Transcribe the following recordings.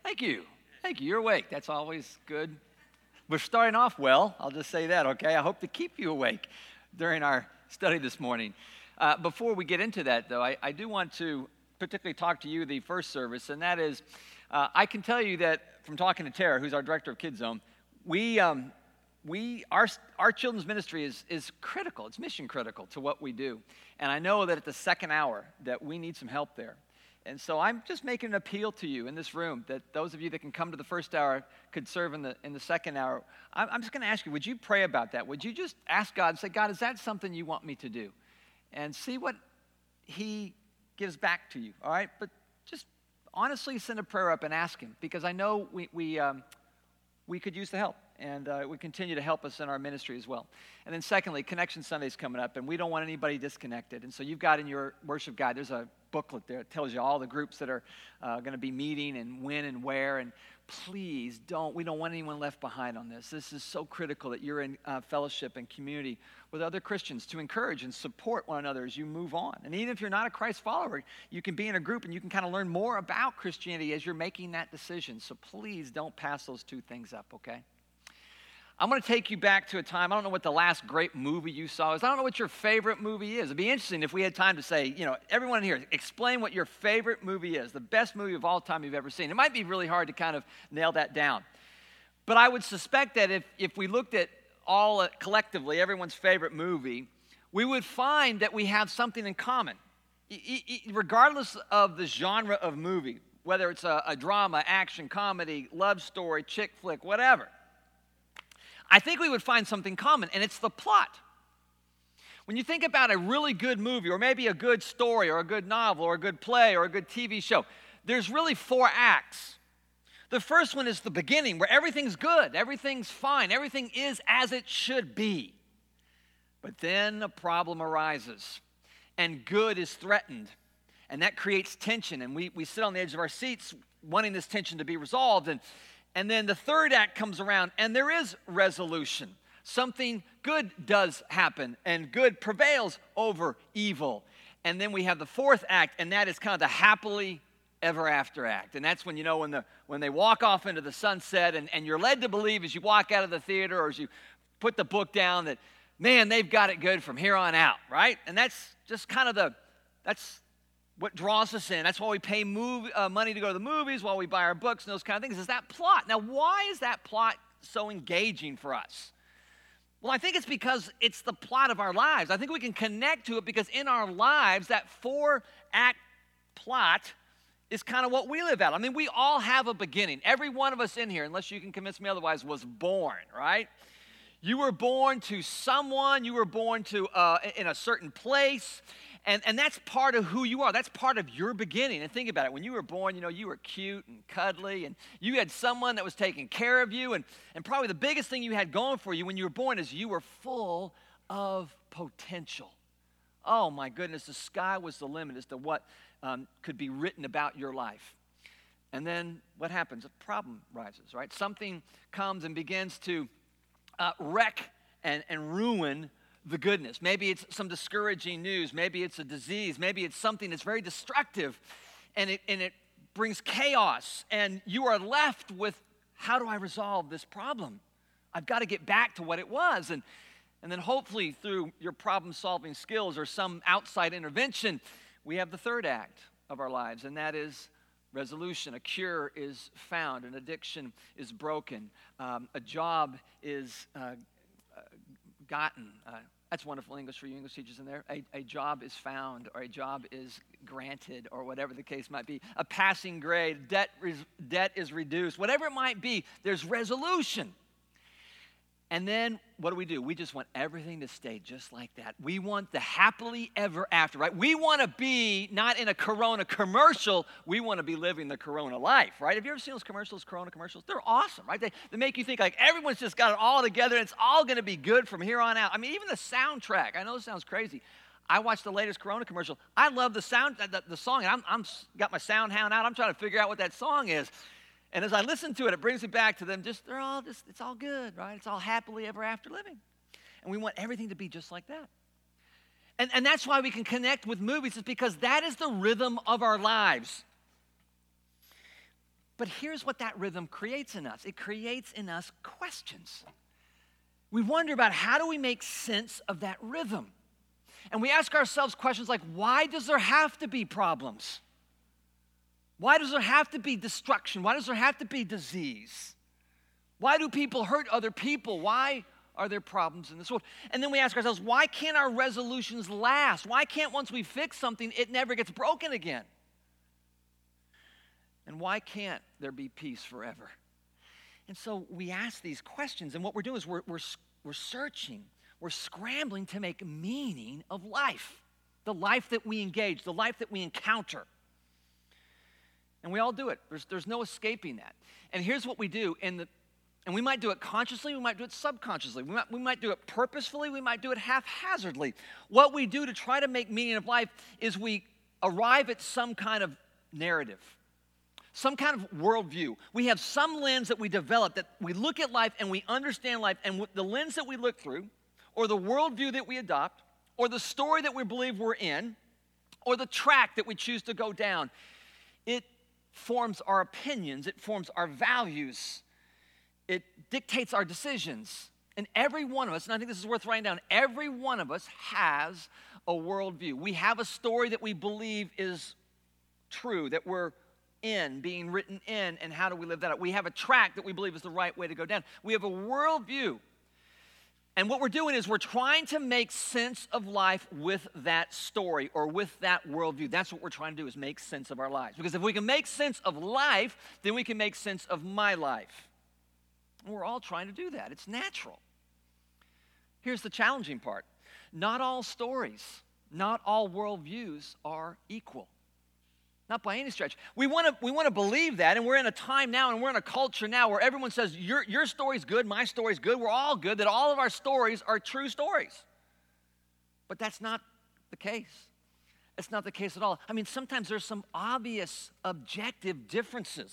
Thank you. Thank you. You're awake. That's always good. We're starting off well. I'll just say that, okay? I hope to keep you awake during our study this morning. Before we get into that, though, I do want to particularly talk to you the first service, and that is, I can tell you that from talking to Tara, who's our director of Kids Zone, our children's ministry is critical. It's mission critical to what we do. And I know that at the second hour that we need some help there. And so I'm just making an appeal to you in this room that those of you that can come to the first hour could serve in the second hour. I'm just going to ask you, would you pray about that? Would you just ask God and say, God, is that something you want me to do? And see what he gives back to you, all right? But just honestly send a prayer up and ask him, because I know we could use the help. And it would continue to help us in our ministry as well. And then secondly, Connection Sunday's coming up, and we don't want anybody disconnected. And so you've got in your worship guide, there's a booklet there that tells you all the groups that are going to be meeting and when and where. And please we don't want anyone left behind on this. This is so critical that you're in fellowship and community with other Christians to encourage and support one another as you move on. And even if you're not a Christ follower, you can be in a group and you can kind of learn more about Christianity as you're making that decision. So please don't pass those two things up, okay? I'm going to take you back to a time, I don't know what the last great movie you saw is. I don't know what your favorite movie is. It'd be interesting if we had time to say, everyone here, explain what your favorite movie is, the best movie of all time you've ever seen. It might be really hard to kind of nail that down. But I would suspect that if we looked at all collectively, everyone's favorite movie, we would find that we have something in common. Regardless of the genre of movie, whether it's a drama, action, comedy, love story, chick flick, whatever. I think we would find something common, and it's the plot. When you think about a really good movie, or maybe a good story, or a good novel, or a good play, or a good TV show, there's really 4 acts. The first one is the beginning, where everything's good, everything's fine, everything is as it should be. But then a problem arises, and good is threatened, and that creates tension, and we sit on the edge of our seats wanting this tension to be resolved, and then the third act comes around, and there is resolution. Something good does happen, and good prevails over evil. And then we have the fourth act, and that is kind of the happily ever after act. And that's when, when they walk off into the sunset, and you're led to believe as you walk out of the theater or as you put the book down that, man, they've got it good from here on out, right? And that's just kind of that's what draws us in. That's why we pay money to go to the movies, while we buy our books and those kind of things, is that plot. Now, why is that plot so engaging for us? Well, I think it's because it's the plot of our lives. I think we can connect to it because in our lives, that 4-act plot is kind of what we live out. I mean, we all have a beginning. Every one of us in here, unless you can convince me otherwise, was born, right? You were born to someone. You were born to in a certain place. And that's part of who you are. That's part of your beginning. And think about it. When you were born, you were cute and cuddly, and you had someone that was taking care of you. And probably the biggest thing you had going for you when you were born is you were full of potential. Oh, my goodness. The sky was the limit as to what could be written about your life. And then what happens? A problem rises, right? Something comes and begins to wreck and ruin the goodness. Maybe it's some discouraging news. Maybe it's a disease. Maybe it's something that's very destructive, and it brings chaos. And you are left with, how do I resolve this problem? I've got to get back to what it was. And then hopefully through your problem-solving skills or some outside intervention, we have the third act of our lives, and that is resolution. A cure is found. An addiction is broken. A job is gotten. That's wonderful English for you English teachers in there. A job is found, or a job is granted, or whatever the case might be. A passing grade, debt is reduced. Whatever it might be, there's resolution. And then what do? We just want everything to stay just like that. We want the happily ever after, right? We want to be not in a Corona commercial. We want to be living the Corona life, right? Have you ever seen those commercials, Corona commercials? They're awesome, right? They make you think like everyone's just got it all together and it's all going to be good from here on out. I mean, even the soundtrack. I know this sounds crazy. I watched the latest Corona commercial. I love the song. And I'm got my sound hound out. I'm trying to figure out what that song is. And as I listen to it, it brings me back to them. It's all good, right? It's all happily ever after living. And we want everything to be just like that. And that's why we can connect with movies, is because that is the rhythm of our lives. But here's what that rhythm creates in us. It creates in us questions. We wonder about how do we make sense of that rhythm? And we ask ourselves questions like, why does there have to be problems? Why does there have to be destruction? Why does there have to be disease? Why do people hurt other people? Why are there problems in this world? And then we ask ourselves, why can't our resolutions last? Why can't once we fix something, it never gets broken again? And why can't there be peace forever? And so we ask these questions, and what we're doing is we're searching, we're scrambling to make meaning of life, the life that we engage, the life that we encounter. And we all do it. There's no escaping that. And here's what we do, and we might do it consciously, we might do it subconsciously, we might do it purposefully, we might do it haphazardly. What we do to try to make meaning of life is we arrive at some kind of narrative, some kind of worldview. We have some lens that we develop, that we look at life and we understand life, and the lens that we look through, or the worldview that we adopt, or the story that we believe we're in, or the track that we choose to go down, it forms our opinions, it forms our values, it dictates our decisions. And every one of us, and I think this is worth writing down, every one of us has a worldview. We have a story that we believe is true, that we're being written in, and how do we live that out? We have a track that we believe is the right way to go down. We have a worldview. And what we're doing is we're trying to make sense of life with that story or with that worldview. That's what we're trying to do, is make sense of our lives. Because if we can make sense of life, then we can make sense of my life. And we're all trying to do that. It's natural. Here's the challenging part. Not all stories, not all worldviews are equal. Not by any stretch. We want to believe that, and we're in a time now, and we're in a culture now where everyone says, your story's good, my story's good, we're all good, that all of our stories are true stories. But that's not the case. It's not the case at all. I mean, sometimes there's some obvious objective differences.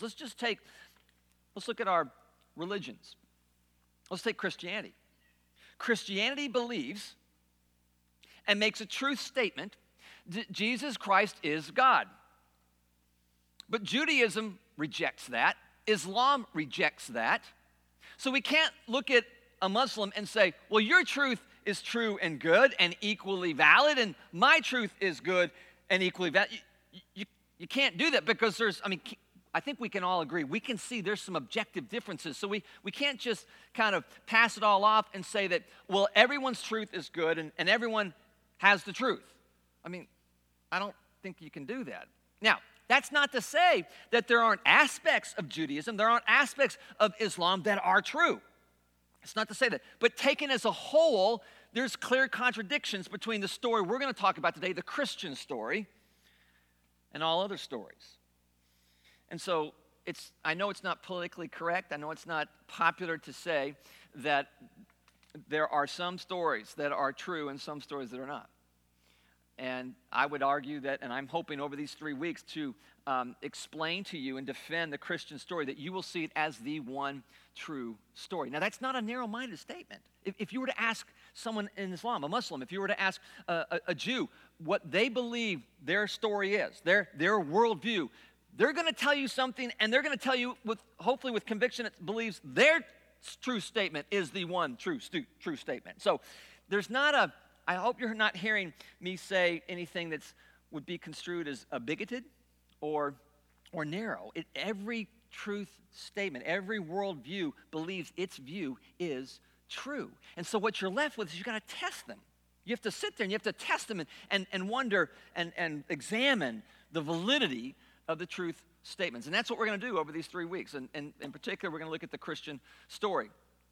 Let's look at our religions. Let's take Christianity. Christianity believes and makes a truth statement that Jesus Christ is God. But Judaism rejects that. Islam rejects that. So we can't look at a Muslim and say, well, your truth is true and good and equally valid, and my truth is good and equally valid. You can't do that, because I think we can all agree. We can see there's some objective differences. So we can't just kind of pass it all off and say that, well, everyone's truth is good and everyone has the truth. I mean, I don't think you can do that. Now, that's not to say that there aren't aspects of Judaism, there aren't aspects of Islam that are true. It's not to say that. But taken as a whole, there's clear contradictions between the story we're going to talk about today, the Christian story, and all other stories. And so I know it's not politically correct. I know it's not popular to say that there are some stories that are true and some stories that are not. And I would argue that, and I'm hoping over these 3 weeks to explain to you and defend the Christian story, that you will see it as the one true story. Now, that's not a narrow-minded statement. If you were to ask someone in Islam, a Muslim, if you were to ask a Jew what they believe their story is, their worldview, they're going to tell you something, and they're going to tell you, hopefully with conviction, it believes their true statement is the one true statement. So there's not I hope you're not hearing me say anything that would be construed as a bigoted or narrow. Every truth statement, every worldview believes its view is true. And so what you're left with is you've got to test them. You have to sit there and you have to test them and wonder and examine the validity of the truth statements. And that's what we're going to do over these 3 weeks. And in particular, we're going to look at the Christian story.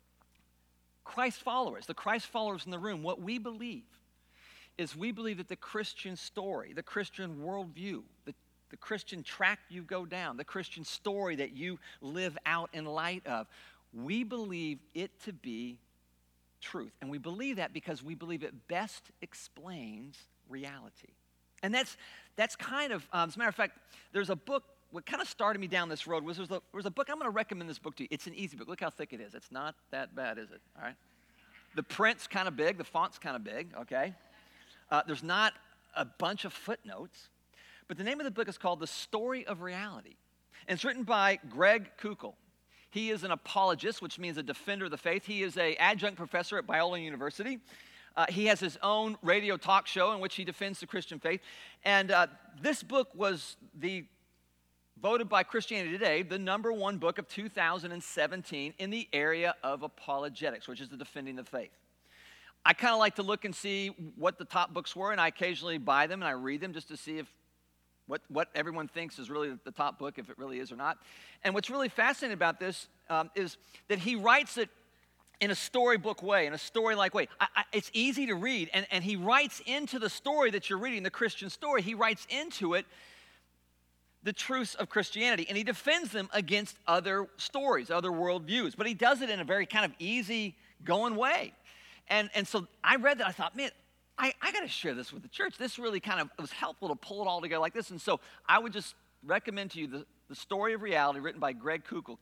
The Christ followers in the room, what we believe is we believe that the Christian story, the Christian worldview, the Christian track you go down, the Christian story that you live out in light of, we believe it to be truth. And we believe that because we believe it best explains reality. And that's kind of, as a matter of fact, there's a book. What kind of started me down this road was there was a book. I'm going to recommend this book to you. It's an easy book. Look how thick it is. It's not that bad, is it? All right. The print's kind of big. The font's kind of big, okay? There's not a bunch of footnotes. But the name of the book is called The Story of Reality. And it's written by Greg Koukl. He is an apologist, which means a defender of the faith. He is an adjunct professor at Biola University. He has his own radio talk show in which he defends the Christian faith. And this book was voted by Christianity Today the #1 book of 2017 in the area of apologetics, which is the defending the faith. I kind of like to look and see what the top books were, and I occasionally buy them and I read them just to see if what everyone thinks is really the top book, if it really is or not. And what's really fascinating about this is that he writes it in a storybook way, in a story-like way. It's easy to read, and he writes into the story that you're reading, the Christian story, he writes into it the truths of Christianity, and he defends them against other stories, other worldviews. But he does it in a very kind of easy-going way. And so I read that, I thought, man, I got to share this with the church. This really kind of was helpful to pull it all together like this. And so I would just recommend to you the Story of Reality, written by Greg Koukl.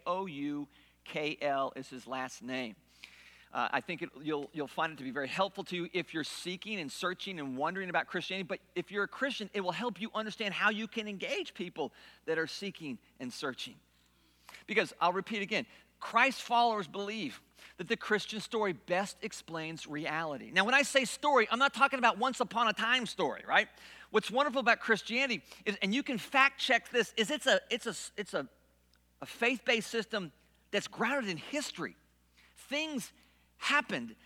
Koukl is his last name. I think you'll find it to be very helpful to you if you're seeking and searching and wondering about Christianity. But if you're a Christian, it will help you understand how you can engage people that are seeking and searching. Because I'll repeat again, Christ followers believe that the Christian story best explains reality. Now, when I say story, I'm not talking about once upon a time story, right? What's wonderful about Christianity is, and you can fact check this, is it's a faith-based system that's grounded in history. Things happened,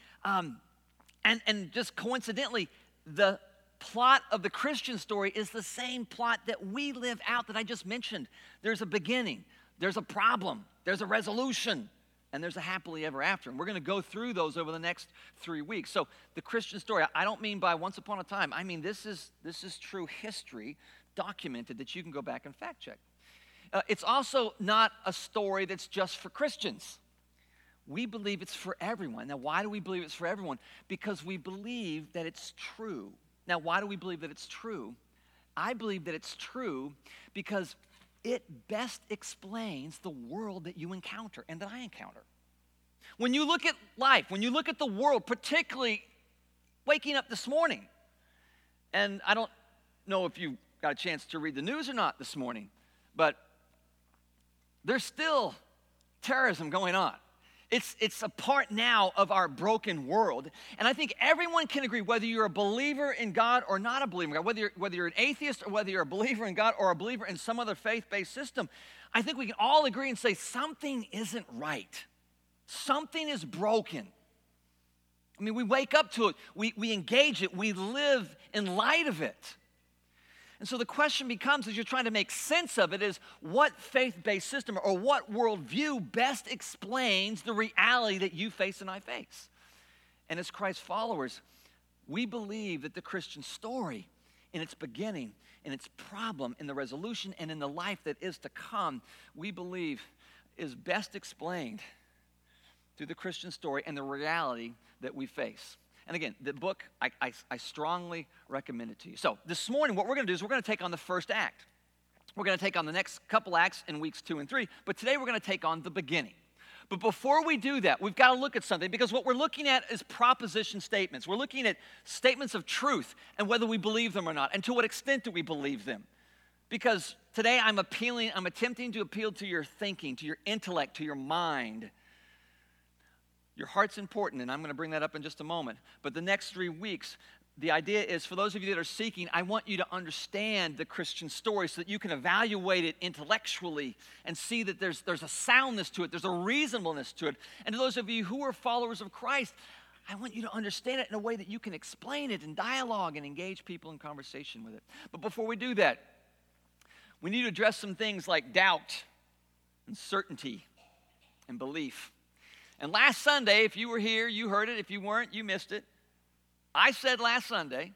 and just coincidentally, the plot of the Christian story is the same plot that we live out that I just mentioned. There's a beginning, there's a problem, there's a resolution, and there's a happily ever after. And we're going to go through those over the next 3 weeks. So the Christian story, I don't mean by once upon a time. I mean this is true history documented that you can go back and fact check. It's also not a story that's just for Christians. We believe it's for everyone. Now, why do we believe it's for everyone? Because we believe that it's true. Now, why do we believe that it's true? I believe that it's true because it best explains the world that you encounter and that I encounter. When you look at life, when you look at the world, particularly waking up this morning, and I don't know if you got a chance to read the news or not this morning, but there's still terrorism going on. It's a part now of our broken world. And I think everyone can agree, whether you're a believer in God or not a believer in God, whether you're an atheist or whether you're a believer in God or a believer in some other faith-based system, I think we can all agree and say something isn't right. Something is broken. I mean, we wake up to it, we engage it, we live in light of it. And so the question becomes, as you're trying to make sense of it, is what faith-based system or what worldview best explains the reality that you face and I face? And as Christ followers, we believe that the Christian story, in its beginning, in its problem, in the resolution, and in the life that is to come, we believe is best explained through the Christian story and the reality that we face. And again, the book, I strongly recommend it to you. So this morning, what we're going to do is we're going to take on the first act. We're going to take on the next couple acts in weeks 2 and 3. But today, we're going to take on the beginning. But before we do that, we've got to look at something, because what we're looking at is proposition statements. We're looking at statements of truth and whether we believe them or not, and to what extent do we believe them. Because today, I'm attempting to appeal to your thinking, to your intellect, to your mind. Your heart's important, and I'm going to bring that up in just a moment. But the next 3 weeks, the idea is, for those of you that are seeking, I want you to understand the Christian story so that you can evaluate it intellectually and see that there's a soundness to it, there's a reasonableness to it. And to those of you who are followers of Christ, I want you to understand it in a way that you can explain it in dialogue and engage people in conversation with it. But before we do that, we need to address some things like doubt and certainty and belief. And last Sunday, if you were here, you heard it. If you weren't, you missed it. I said last Sunday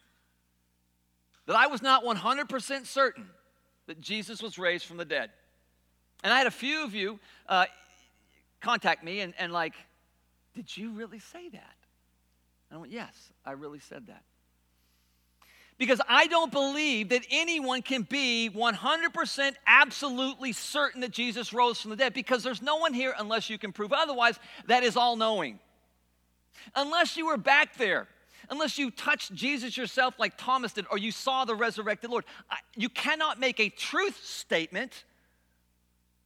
that I was not 100% certain that Jesus was raised from the dead. And I had a few of you contact me and like, did you really say that? And I went, yes, I really said that. Because I don't believe that anyone can be 100% absolutely certain that Jesus rose from the dead, because there's no one here unless you can prove otherwise. That is all-knowing. Unless you were back there, unless you touched Jesus yourself like Thomas did, or you saw the resurrected Lord, you cannot make a truth statement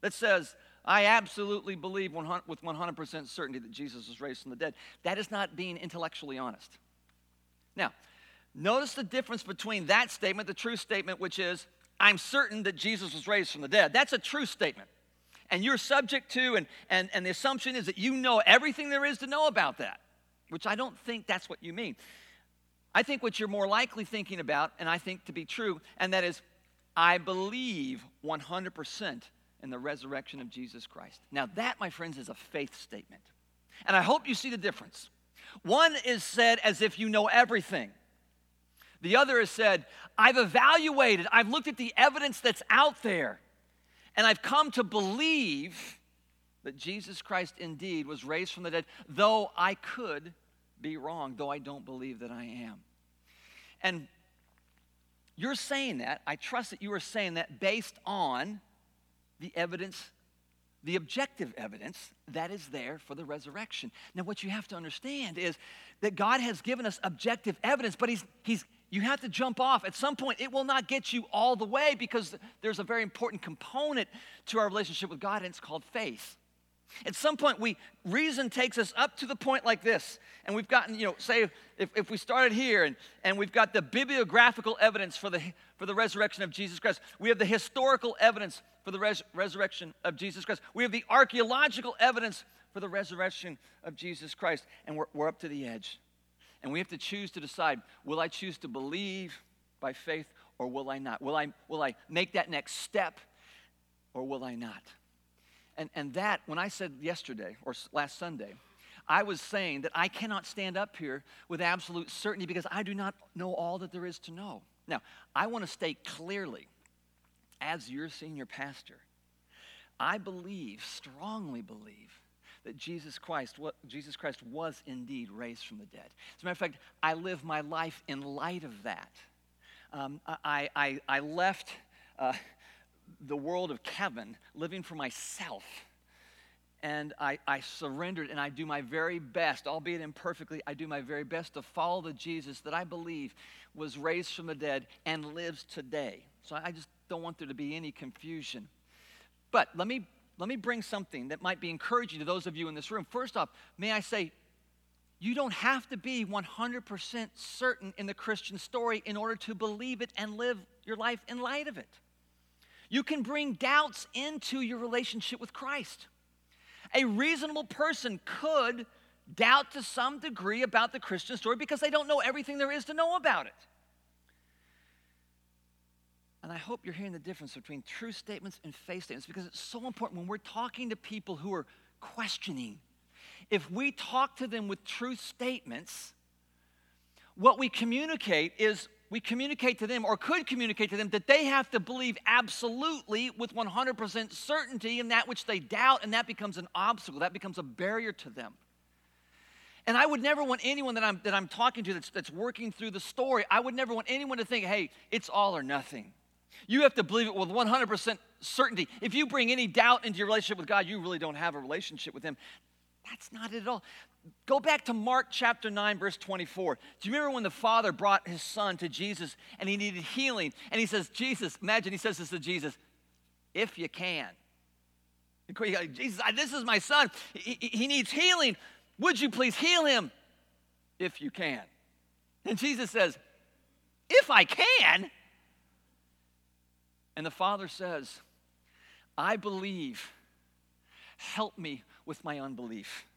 that says, I absolutely believe with 100% certainty that Jesus was raised from the dead. That is not being intellectually honest. Now, notice the difference between that statement, the true statement, which is, I'm certain that Jesus was raised from the dead. That's a true statement. And you're subject to, and the assumption is that you know everything there is to know about that, which I don't think that's what you mean. I think what you're more likely thinking about, and I think to be true, and that is, I believe 100% in the resurrection of Jesus Christ. Now that, my friends, is a faith statement. And I hope you see the difference. One is said as if you know everything. The other is said, I've evaluated, I've looked at the evidence that's out there, and I've come to believe that Jesus Christ indeed was raised from the dead, though I could be wrong, though I don't believe that I am. And you're saying that, I trust that you are saying that based on the evidence, the objective evidence that is there for the resurrection. Now, what you have to understand is that God has given us objective evidence, but you have to jump off. At some point, it will not get you all the way because there's a very important component to our relationship with God, and it's called faith. At some point, reason takes us up to the point like this, and we've gotten, say, if we started here, and we've got the bibliographical evidence for the resurrection of Jesus Christ. We have the historical evidence for the resurrection of Jesus Christ. We have the archaeological evidence for the resurrection of Jesus Christ, and we're up to the edge. And we have to choose to decide, will I choose to believe by faith, or will I not? Will I make that next step, or will I not? And that, when I said yesterday, or last Sunday, I was saying that I cannot stand up here with absolute certainty because I do not know all that there is to know. Now, I want to state clearly, as your senior pastor, I strongly believe, that Jesus Christ was indeed raised from the dead. As a matter of fact, I live my life in light of that. I left the world of Kevin, living for myself, and I surrendered, and I do my very best, albeit imperfectly, I do my very best to follow the Jesus that I believe was raised from the dead and lives today. So I just don't want there to be any confusion. But let me bring something that might be encouraging to those of you in this room. First off, may I say, you don't have to be 100% certain in the Christian story in order to believe it and live your life in light of it. You can bring doubts into your relationship with Christ. A reasonable person could doubt to some degree about the Christian story because they don't know everything there is to know about it. And I hope you're hearing the difference between true statements and faith statements, because it's so important when we're talking to people who are questioning. If we talk to them with true statements, what we communicate is we communicate to them, or could communicate to them, that they have to believe absolutely with 100% certainty in that which they doubt, and that becomes an obstacle. That becomes a barrier to them. And I would never want anyone that I'm talking to that's working through the story, I would never want anyone to think, hey, it's all or nothing. You have to believe it with 100% certainty. If you bring any doubt into your relationship with God, you really don't have a relationship with Him. That's not it at all. Go back to Mark chapter 9, verse 24. Do you remember when the Father brought His Son to Jesus and He needed healing? And He says, Jesus, imagine He says this to Jesus, if you can. Jesus, this is my son. He needs healing. Would you please heal him if you can? And Jesus says, if I can? And the Father says, I believe. Help me with my unbelief.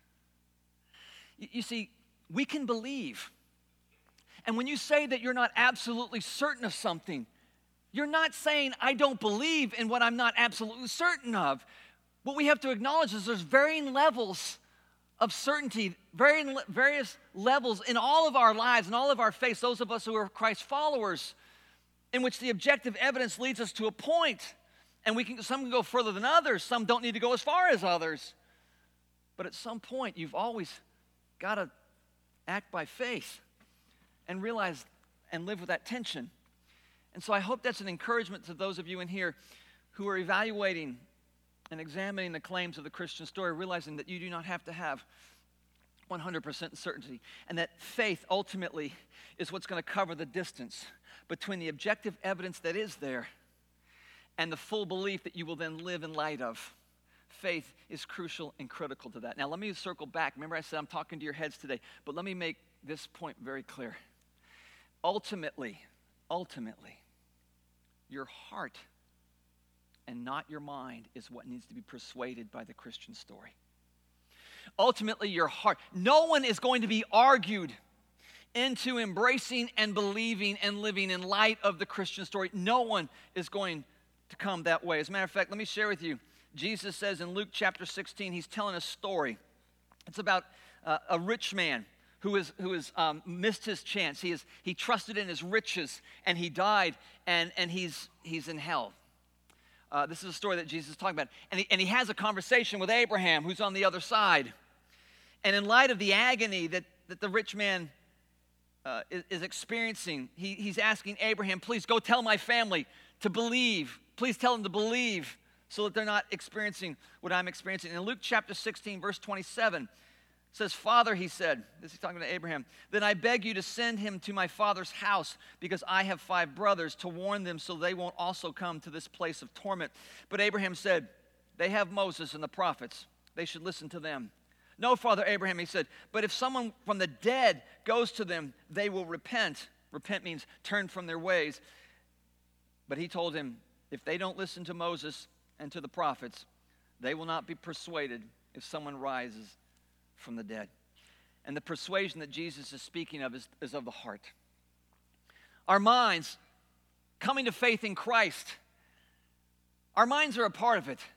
You see, we can believe. And when you say that you're not absolutely certain of something, you're not saying I don't believe in what I'm not absolutely certain of. What we have to acknowledge is there's varying levels of certainty, various levels in all of our lives and all of our faiths, those of us who are Christ followers, in which the objective evidence leads us to a point. And some can go further than others. Some don't need to go as far as others. But at some point, you've always got to act by faith and realize and live with that tension. And so I hope that's an encouragement to those of you in here who are evaluating and examining the claims of the Christian story, realizing that you do not have to have 100% certainty, and that faith ultimately is what's going to cover the distance between the objective evidence that is there and the full belief that you will then live in light of. faith is crucial and critical to that. Now, let me circle back. Remember I said I'm talking to your heads today, but let me make this point very clear. Ultimately, your heart and not your mind is what needs to be persuaded by the Christian story. Ultimately, your heart. No one is going to be argued into embracing and believing and living in light of the Christian story. No one is going to come that way. As a matter of fact, let me share with you. Jesus says in Luke chapter 16, he's telling a story. It's about a rich man who has missed his chance. He trusted in his riches, and he died, and he's in hell. This is a story that Jesus is talking about. And he has a conversation with Abraham, who's on the other side. And in light of the agony that the rich man is experiencing, he's asking Abraham, please go tell my family to believe. Please tell them to believe so that they're not experiencing what I'm experiencing. In Luke chapter 16, verse 27, it says, Father, he said, this is talking to Abraham, then I beg you to send him to my father's house because I have 5 brothers to warn them so they won't also come to this place of torment. But Abraham said, they have Moses and the prophets. They should listen to them. No, Father Abraham, he said, but if someone from the dead goes to them, they will repent. Repent means turn from their ways. But he told him, if they don't listen to Moses and to the prophets, they will not be persuaded if someone rises from the dead. And the persuasion that Jesus is speaking of is of the heart. Our minds, coming to faith in Christ, our minds are a part of it.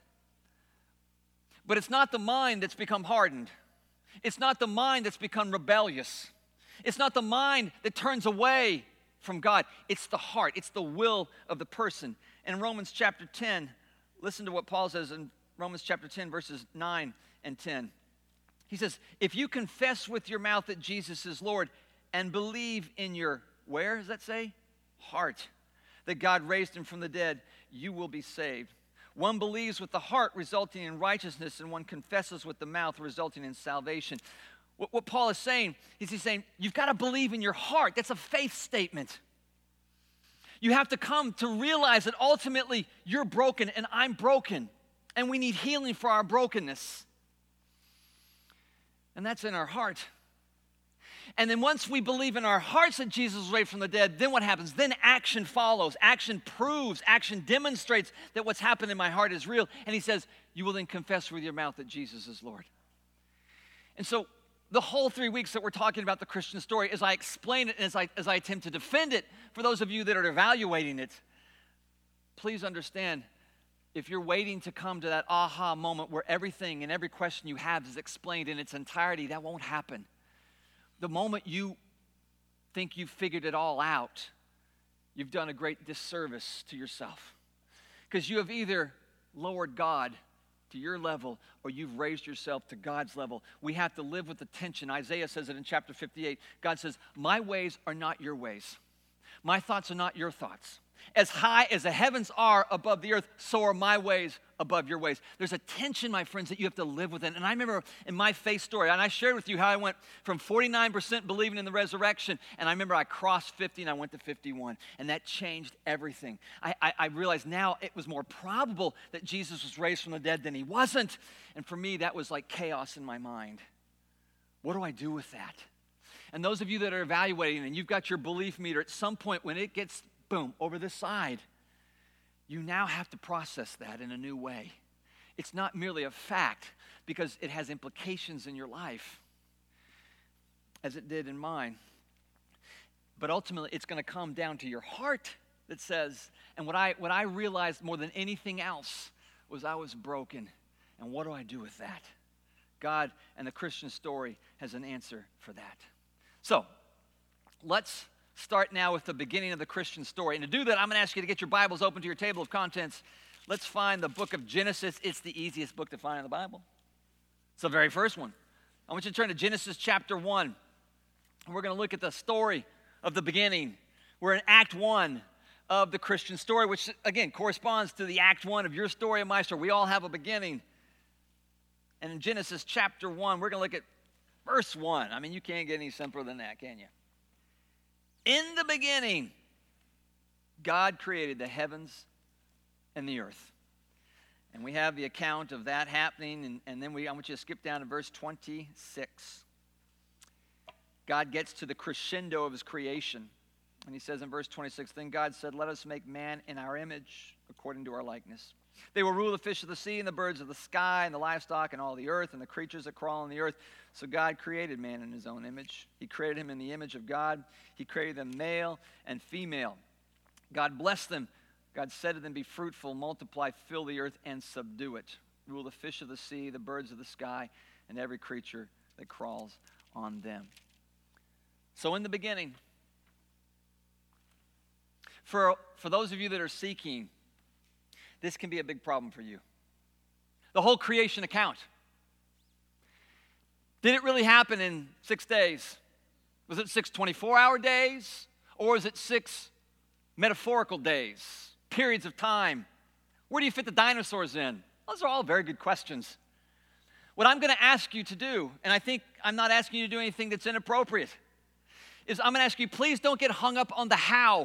But it's not the mind that's become hardened. It's not the mind that's become rebellious. It's not the mind that turns away from God. It's the heart. It's the will of the person. In Romans chapter 10, listen to what Paul says in Romans chapter 10, verses 9 and 10. He says, if you confess with your mouth that Jesus is Lord and believe in your, where does that say? Heart, that God raised him from the dead, you will be saved. One believes with the heart, resulting in righteousness, and one confesses with the mouth, resulting in salvation. What Paul is saying is he's saying, you've got to believe in your heart. That's a faith statement. You have to come to realize that ultimately you're broken and I'm broken, and we need healing for our brokenness. And that's in our heart. And then once we believe in our hearts that Jesus was raised from the dead, then what happens? Then action follows. Action proves, action demonstrates that what's happened in my heart is real. And he says, you will then confess with your mouth that Jesus is Lord. And so the whole 3 weeks that we're talking about the Christian story, as I explain it and as I attempt to defend it, for those of you that are evaluating it, please understand, if you're waiting to come to that aha moment where everything and every question you have is explained in its entirety, that won't happen. The moment you think you've figured it all out, you've done a great disservice to yourself. Because you have either lowered God to your level or you've raised yourself to God's level. We have to live with the tension. Isaiah says it in chapter 58. God says, my ways are not your ways. My thoughts are not your thoughts. As high as the heavens are above the earth, so are my ways above your ways. There's a tension, my friends, that you have to live within. And I remember in my faith story, and I shared with you how I went from 49% believing in the resurrection, and I remember I crossed 50 and I went to 51, and that changed everything. I realized now it was more probable that Jesus was raised from the dead than he wasn't. And for me, that was like chaos in my mind. What do I do with that? And those of you that are evaluating and you've got your belief meter, at some point when it gets boom, over the side, you now have to process that in a new way. It's not merely a fact because it has implications in your life, as it did in mine. But ultimately, it's going to come down to your heart that says, and what I realized more than anything else was I was broken, and what do I do with that? God and the Christian story has an answer for that. So, let's start now with the beginning of the Christian story. And to do that, I'm going to ask you to get your Bibles open to your table of contents. Let's find the book of Genesis. It's the easiest book to find in the Bible. It's the very first one. I want you to turn to Genesis chapter 1. And we're going to look at the story of the beginning. We're in Act 1 of the Christian story, which, again, corresponds to the Act 1 of your story and my story. We all have a beginning. And in Genesis chapter 1, we're going to look at verse 1. I mean, you can't get any simpler than that, can you? In the beginning, God created the heavens and the earth. And we have the account of that happening, and then I want you to skip down to verse 26. God gets to the crescendo of his creation. And he says in verse 26, then God said, let us make man in our image, according to our likeness. They will rule the fish of the sea and the birds of the sky and the livestock and all the earth and the creatures that crawl on the earth. So God created man in his own image. He created him in the image of God. He created them male and female. God blessed them. God said to them, be fruitful, multiply, fill the earth, and subdue it. Rule the fish of the sea, the birds of the sky, and every creature that crawls on them. So in the beginning, for those of you that are seeking, this can be a big problem for you. The whole creation account. Did it really happen in 6 days? Was it 6 24-hour days? Or is it 6 metaphorical days? Periods of time? Where do you fit the dinosaurs in? Those are all very good questions. What I'm going to ask you to do, and I think I'm not asking you to do anything that's inappropriate, is I'm going to ask you, please don't get hung up on the how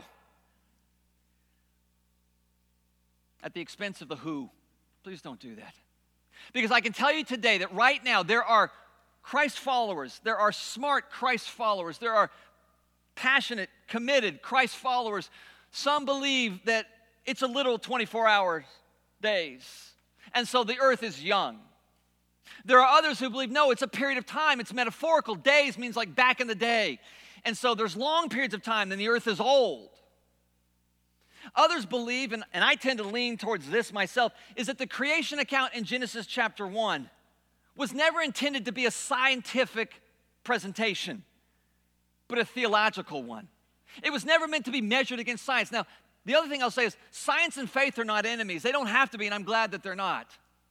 at the expense of the who. Please don't do that. Because I can tell you today that right now there are Christ followers, there are smart Christ followers, there are passionate, committed Christ followers. Some believe that it's a little 24-hour days, and so the earth is young. There are others who believe, no, it's a period of time. It's metaphorical. Days means like back in the day. And so there's long periods of time, then the earth is old. Others believe, and I tend to lean towards this myself, is that the creation account in Genesis chapter 1 was never intended to be a scientific presentation, but a theological one. It was never meant to be measured against science. Now, the other thing I'll say is science and faith are not enemies. They don't have to be, and I'm glad that they're not.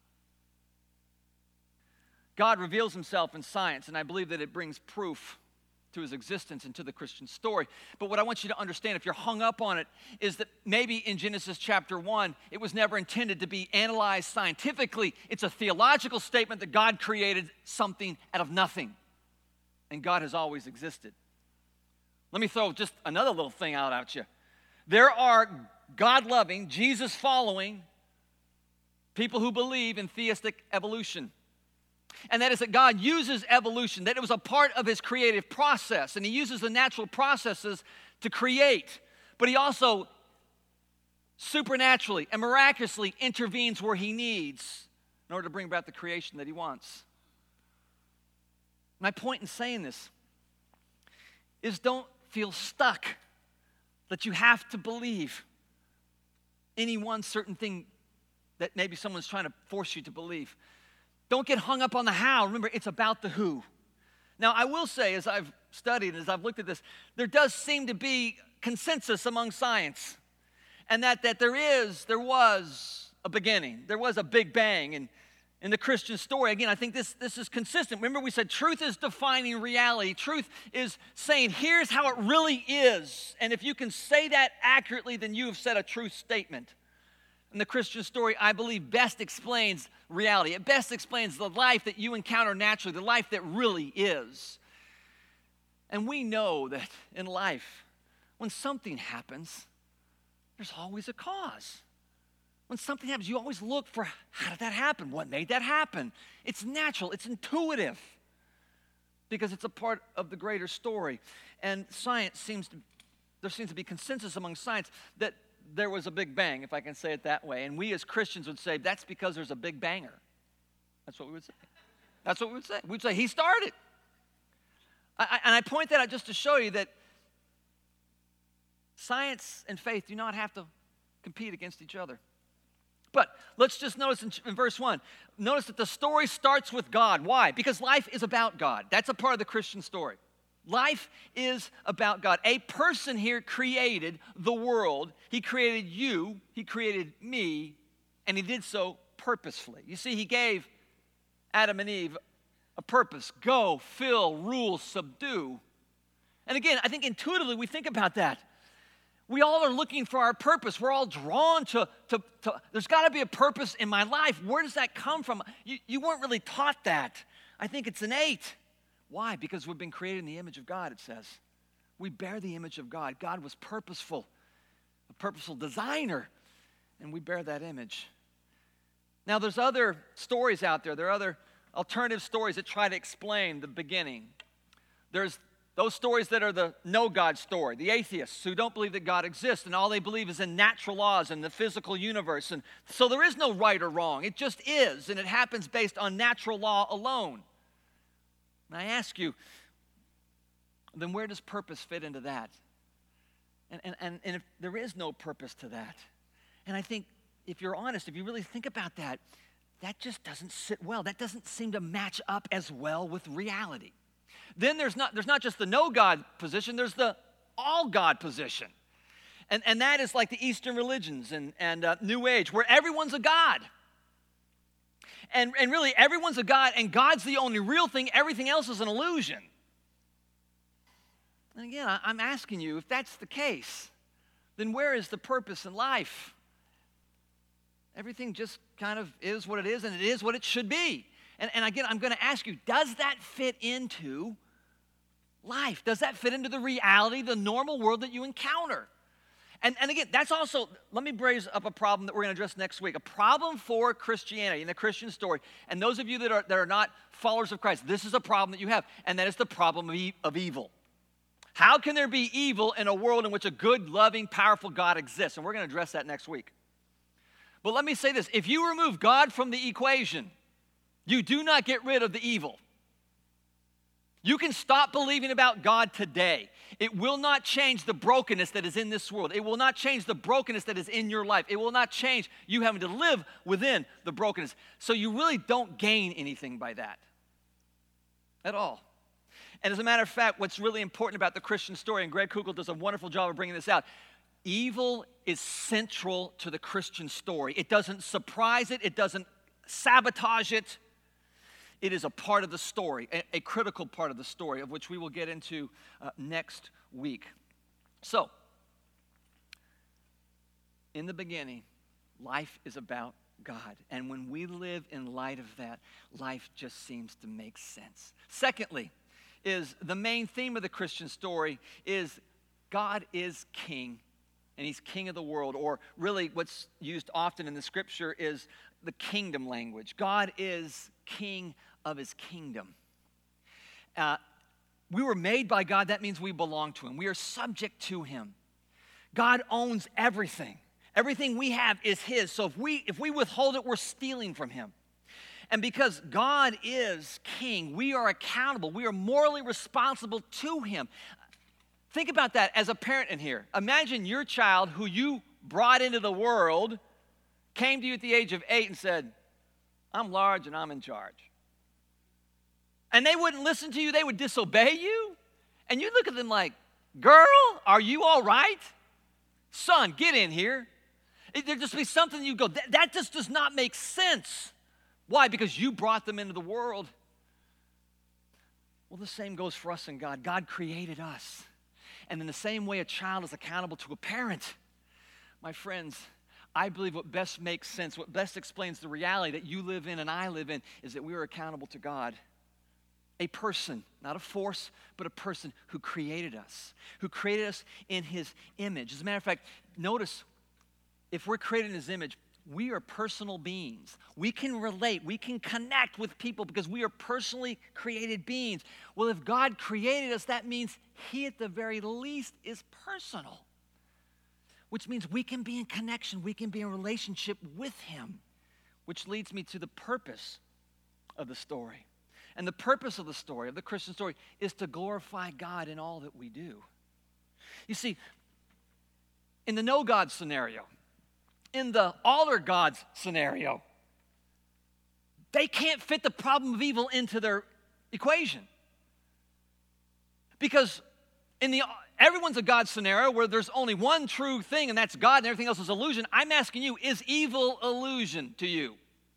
God reveals himself in science, and I believe that it brings proof to his existence and to the Christian story. But what I want you to understand, if you're hung up on it, is that maybe in Genesis chapter 1, it was never intended to be analyzed scientifically. It's a theological statement that God created something out of nothing, and God has always existed. Let me throw just another little thing out at you. There are God-loving, Jesus-following people who believe in theistic evolution. And that is that God uses evolution, that it was a part of his creative process, and he uses the natural processes to create. But he also supernaturally and miraculously intervenes where he needs in order to bring about the creation that he wants. My point in saying this is don't feel stuck that you have to believe any one certain thing that maybe someone's trying to force you to believe. Don't get hung up on the how. Remember, it's about the who. Now, I will say, as I've studied, as I've looked at this, there does seem to be consensus among science, and that there was a beginning. There was a big bang in the Christian story. Again, I think this is consistent. Remember, we said truth is defining reality. Truth is saying, here's how it really is. And if you can say that accurately, then you have said a true statement. And the Christian story, I believe, best explains reality. It best explains the life that you encounter naturally, the life that really is. And we know that in life, when something happens, there's always a cause. When something happens, you always look for, how did that happen? What made that happen? It's natural. It's intuitive because it's a part of the greater story. And there seems to be consensus among science that there was a big bang, if I can say it that way. And we as Christians would say, that's because there's a big banger. That's what we would say. That's what we would say. We'd say, he started. And I point that out just to show you that science and faith do not have to compete against each other. But let's just notice in verse 1, notice that the story starts with God. Why? Because life is about God. That's a part of the Christian story. Life is about God. A person here created the world. He created you. He created me. And he did so purposefully. You see, he gave Adam and Eve a purpose. Go, fill, rule, subdue. And again, I think intuitively we think about that. We all are looking for our purpose. We're all drawn to there's got to be a purpose in my life. Where does that come from? You weren't really taught that. I think it's innate. Why? Because we've been created in the image of God, it says. We bear the image of God. God was purposeful, a purposeful designer, and we bear that image. Now, there's other stories out there. There are other alternative stories that try to explain the beginning. There's those stories that are the no God story, the atheists who don't believe that God exists and all they believe is in natural laws and the physical universe. And so there is no right or wrong. It just is, and it happens based on natural law alone. And I ask you, then where does purpose fit into that? And if there is no purpose to that, and I think if you're honest, if you really think about that, that just doesn't sit well. That doesn't seem to match up as well with reality. Then there's not just the no God position, there's the all God position. And that is like the Eastern religions and New Age, where everyone's a God. And really, everyone's a God, and God's the only real thing. Everything else is an illusion. And again, I'm asking you, if that's the case, then where is the purpose in life? Everything just kind of is what it is, and it is what it should be. And again, I'm going to ask you, does that fit into life? Does that fit into the reality, the normal world that you encounter? And again, that's also, let me raise up a problem that we're going to address next week, a problem for Christianity and the Christian story. And those of you that are not followers of Christ, this is a problem that you have, and that is the problem of evil. How can there be evil in a world in which a good, loving, powerful God exists? And we're going to address that next week. But let me say this. If you remove God from the equation, you do not get rid of the evil. You can stop believing about God today. It will not change the brokenness that is in this world. It will not change the brokenness that is in your life. It will not change you having to live within the brokenness. So you really don't gain anything by that at all. And as a matter of fact, what's really important about the Christian story, and Greg Kugel does a wonderful job of bringing this out, evil is central to the Christian story. It doesn't surprise it. It doesn't sabotage it. It is a part of the story, a critical part of the story, of which we will get into next week. So, in the beginning, life is about God. And when we live in light of that, life just seems to make sense. Secondly, is the main theme of the Christian story is God is king. And he's king of the world, or really what's used often in the scripture is the kingdom language. God is king of his kingdom. We were made by God. That means we belong to him. We are subject to him. God owns everything. Everything we have is his. So if we withhold it, we're stealing from him. And because God is king, we are accountable. We are morally responsible to him. Think about that as a parent in here. Imagine your child who you brought into the world came to you at the age of 8 and said, I'm large and I'm in charge. And they wouldn't listen to you. They would disobey you. And you look at them like, girl, are you all right? Son, get in here. There'd just be something you go, that just does not make sense. Why? Because you brought them into the world. Well, the same goes for us and God. God created us. And in the same way a child is accountable to a parent, my friends, I believe what best makes sense, what best explains the reality that you live in and I live in, is that we are accountable to God. A person, not a force, but a person who created us in his image. As a matter of fact, notice, if we're created in his image, we are personal beings. We can relate. We can connect with people because we are personally created beings. Well, if God created us, that means he at the very least is personal, which means we can be in connection. We can be in relationship with him, which leads me to the purpose of the story. And the purpose of the story, of the Christian story, is to glorify God in all that we do. You see, in the no God scenario, in the all are God's scenario, they can't fit the problem of evil into their equation. Because in the everyone's a God scenario where there's only one true thing and that's God and everything else is illusion, I'm asking you, is evil illusion to you?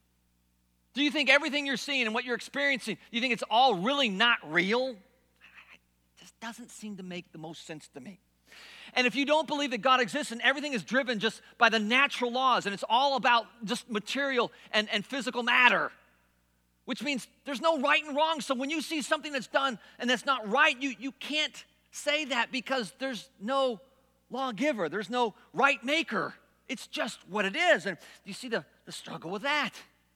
Do you think everything you're seeing and what you're experiencing, do you think it's all really not real? It just doesn't seem to make the most sense to me. And if you don't believe that God exists and everything is driven just by the natural laws and it's all about just material and physical matter, which means there's no right and wrong. So when you see something that's done and that's not right, you can't say that because there's no lawgiver. There's no right maker. It's just what it is. And you see the struggle with that.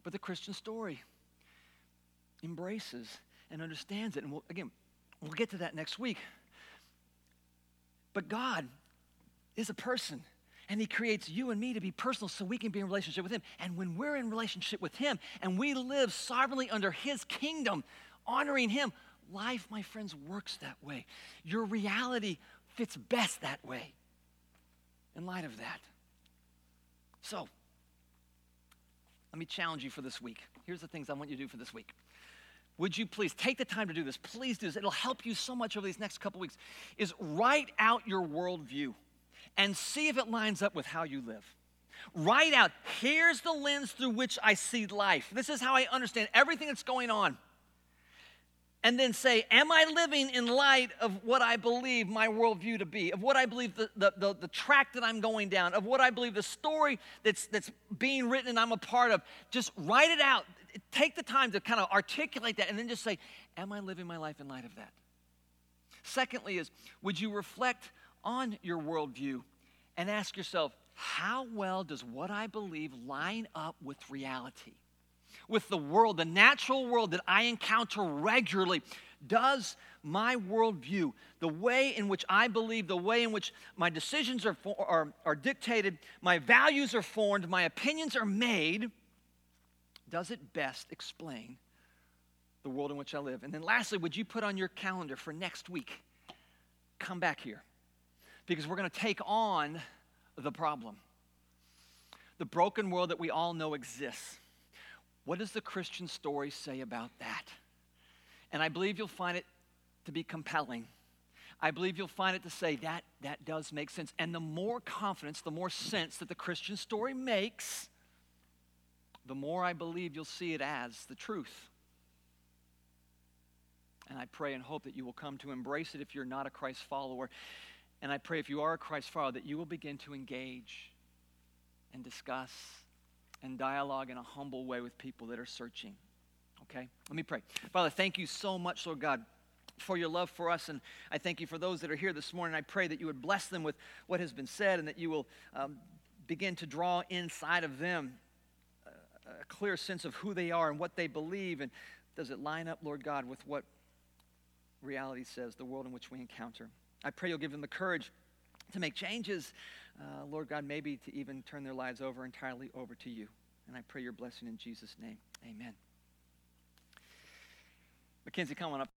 But the Christian story embraces and understands it. And we'll get to that next week. But God is a person, and he creates you and me to be personal so we can be in relationship with him. And when we're in relationship with him and we live sovereignly under his kingdom, honoring him, life, my friends, works that way. Your reality fits best that way in light of that. So, let me challenge you for this week. Here's the things I want you to do for this week. Would you please take the time to do this? Please do this. It'll help you so much over these next couple weeks. Is write out your worldview and see if it lines up with how you live. Write out, here's the lens through which I see life. This is how I understand everything that's going on. And then say, am I living in light of what I believe my worldview to be, of what I believe the track that I'm going down, of what I believe the story that's being written and I'm a part of. Just write it out. Take the time to kind of articulate that and then just say, am I living my life in light of that? Secondly is, would you reflect on your worldview and ask yourself, how well does what I believe line up with reality? With the world, the natural world that I encounter regularly, does my worldview, the way in which I believe, the way in which my decisions are dictated, my values are formed, my opinions are made, does it best explain the world in which I live? And then lastly, would you put on your calendar for next week, come back here, because we're going to take on the problem. The broken world that we all know exists. What does the Christian story say about that? And I believe you'll find it to be compelling. I believe you'll find it to say that does make sense. And the more confidence, the more sense that the Christian story makes, the more I believe you'll see it as the truth. And I pray and hope that you will come to embrace it if you're not a Christ follower. And I pray if you are a Christ follower that you will begin to engage and discuss and dialogue in a humble way with people that are searching. Okay? Let me pray. Father, thank you so much, Lord God, for your love for us. And I thank you for those that are here this morning. I pray that you would bless them with what has been said and that you will begin to draw inside of them a clear sense of who they are and what they believe. And does it line up, Lord God, with what reality says, the world in which we encounter? I pray you'll give them the courage to make changes, Lord God, maybe to even turn their lives entirely over to you. And I pray your blessing in Jesus' name. Amen. Mackenzie, come on up.